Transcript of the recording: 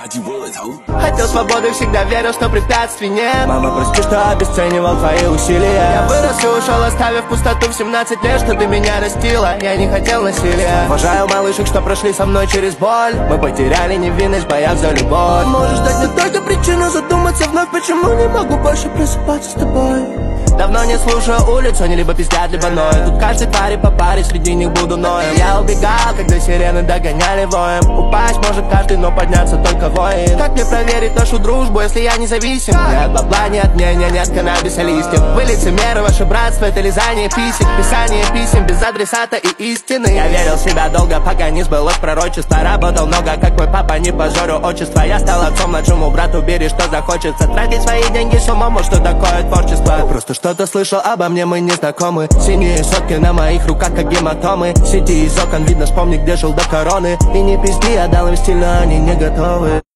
Хотел свободы, всегда верил, что препятствий нет. Мама, прости, что обесценивал твои усилия. Я вырос и ушел, оставив пустоту в 17 лет, что ты меня растила. Я не хотел насилия. Уважаю малышек, что прошли со мной через боль. Мы потеряли невинность в боях за любовь. Можешь дать мне только причину задуматься вновь, почему не могу больше просыпаться с тобой. Давно не слушаю улицу, они либо пиздят, либо ноют. Тут каждой паре по паре, среди них буду ноем. Я убегал, когда сирены догоняли воем. Упасть может каждый, но подняться только воин. Как мне проверить нашу дружбу, если я независим? Нет бабла, нет мнения, нет каннабиса листьев. Вы лицемеры, ваше братство, это лизание писек. Писание писем без адресата и истины. Я верил в себя долго, пока не сбылось пророчество. Работал много, как мой папа, не позорю отчество. Я стал отцом младшему брату, бери, что захочется. Тратить свои деньги с умом, что такое творчество. Просто что-то слышал обо мне, мы не знакомы. Синие сотки на моих руках, как гематомы. Сети из окон видно, вспомни, где жил до короны. И не пизди, я дал им стиль, но они не готовы.